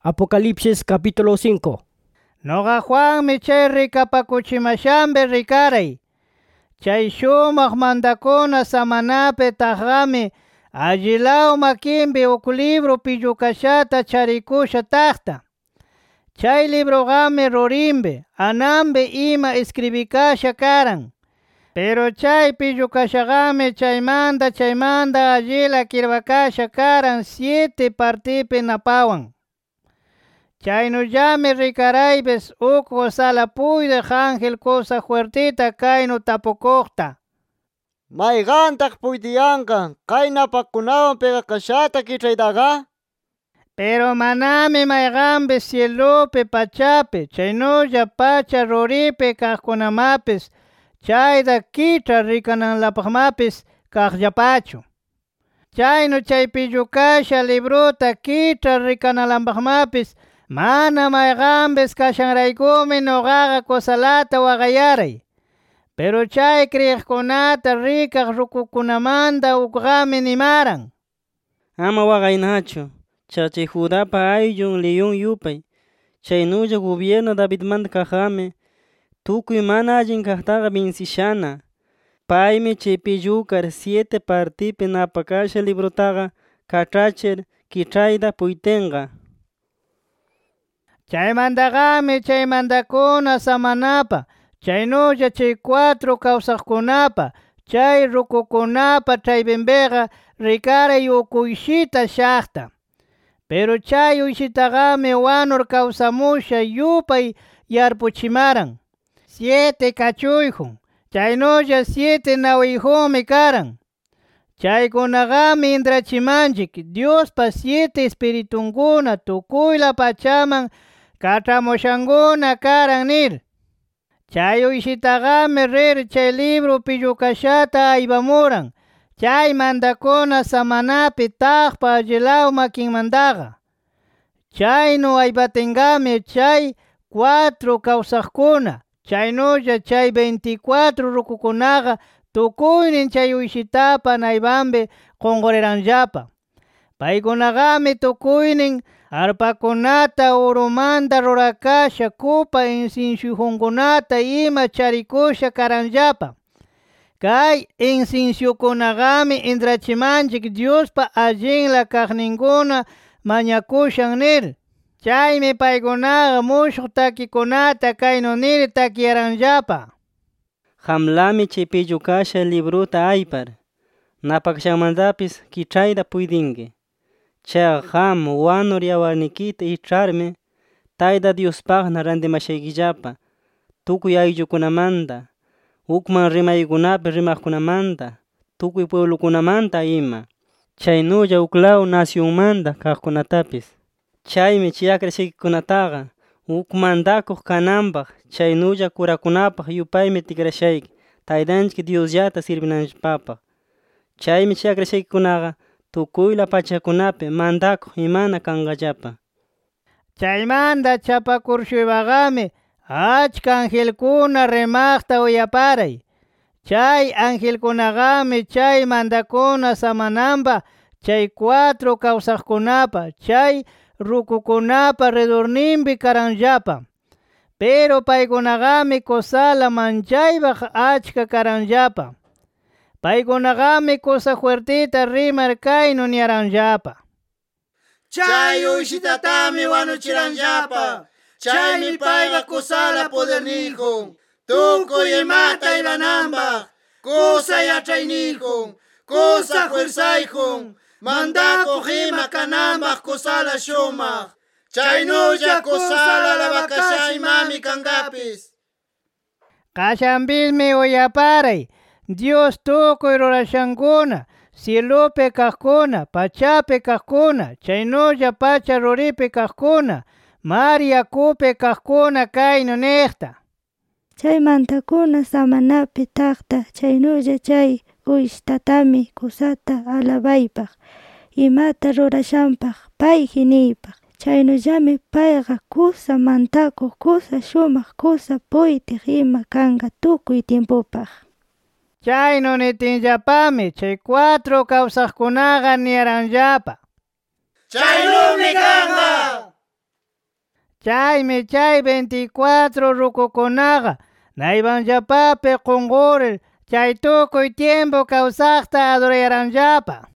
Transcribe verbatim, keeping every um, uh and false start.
Apocalipsis capítulo cinco. Noqa Juanmi chay rikapakuchimashanpi rikaray. Chay shumaq mantakuna samanapi taqami allilaw makinpi uk libro pillukashata charikusha taqta. Chay libroqami rurinpi, ananpi ima escribikasha karan. Pero chay pillukashaqami chaymanta chaymanta allila kirpakasha karan siete partipi napawan. Chaynullami rikaraypis uk kusala puydiq ángel kusa fuertita kaynu tapukuqta: ¿Mayqantaq puytiyanqa kay napakunawan pigakashata kichaytaqa? Pero manami mayqanpis cielupi pachapi chaynulla pacha ruripi kaqkunamapis chayta kich'a rikananlapaqmapis kaqllapachu. Chaynu chay pillukasha libruta kich'a rikananlapaqmapis mana mayqanpis kashanraykumi noqaqa kusalata waqayaray. Pero chay kriyiqkunata rikaq rukukunamanta ukqami nimaran: Ama waqaynachu, chay Judapa ayllun león yupay, chaynulla gobierno Davidmanta kaqami tukuy mana allin kaqtaqa vinsishana. Paymi chay pillukar siete partipi napakasha librutaqa kach'achir kich'ayta puytinqa. Chaymantaqami chay mantakuna samanapa, chaynulla chay cuatro kawsaqkunapa, chay rukukunapa chaypinpiqa rikaray uk uyshita shaqta. Pero chay uyshitaqami wanur kawsamusha yupay yarpuchimaran. Siete kachuyjun, chaynulla siete nawiyjunmi karan. Chaykunaqami intrachimanchik Diospa siete espiritunkuna tukuyla pachaman kach'amushankuna karan nir. Chay uyshitaqami rir chay libro pillukashata aypamuran chay mantakuna samanapi taqpa allilaw makinmantaqa. Chaynu aypatingami chay cuatro kawsaqkuna chaynulla chay veinticuatro rukukunaqa tukuynin chay uyshitapa naypanpi qunquriranllapa. Paykunaqami tukuynin arpakunata urumanta rurakasha kupa insinsiukunata ima charikusha karanllapa. Kay insinsiukunaqami intrachimanchik Diospa allinla kaqninkuna mañakushan nir. Chaymi paykunaqa mushuq takikunata kaynu nir takiyaranllapa: Hamlami chay pillukasha libruta aypar, napakashanmantapis kich'ayta puydinki. Chayqa qam wanur yawarnikita ich'armi Tayta Diospaqna rantimashaykillapa tukuy ayllukunamanta, ukman rimaykunapi rimaqkunamanta, tukuy pueblukunamanta ima, chaynulla uklaw nacionmanta kaqkunatapis. Chaymi chay akrashaykikunataqa uk mantakuq kananpaq chaynulla kurakunapaq yupaymi tikrashayki Taytanchik Diosllata sirvinanllapapaq. Chaymi chay akrashaykikunaqa tukuyla pachakunapi mantakuq imana kanqallapa. Chaymanta chapakurshuybaqami achka angelkuna rimaqta uyaparay. Chay angelkunaqami chay mantakuna samananpa chay cuatro kawsaqkunapa chay rukukunapa redorninpi karanllapa. Pero paykunaqami kusala manchaypaq achka karanllapa. Paykunaqami kusa fuertita rimar kaynu niyaranllapa: Chay uyshitatami wanuchiranllapa. Chaymi payqa kusala poderniyjun, tukuy imata irananpaq, kusa yach'ayniyjun, kusa fuerzayjun, mantakuq ima kananpaq kusala shumaq. Chaynulla kusala alabakashaymami kankapis. Kashanpismi uyaparay Dios tukuy rurashankuna, cielupi kaqkuna, pachapi kaqkuna, chaynulla pacha ruripi kaqkuna, mar yakupi kaqkuna kaynu niqta: Chay mantakuna samanapi taqta chaynulla chay uyshtatami kusata alabaypaq, imata rurashanpaq payji niypaq. Chaynullami payqa kusa mantakuq, kusa shumaq, kusa puytiq ima kanqa tukuy tiempupaq. Chaynu nitinllapami chay cuatro kawsaqkunaqa niyaranllapa: Chaynumi kanqa. Chaymi chay veinticuatro rukukunaqa naypanllapapi qunquril chay tukuy tiempo kawsaqta adorayaranllapa.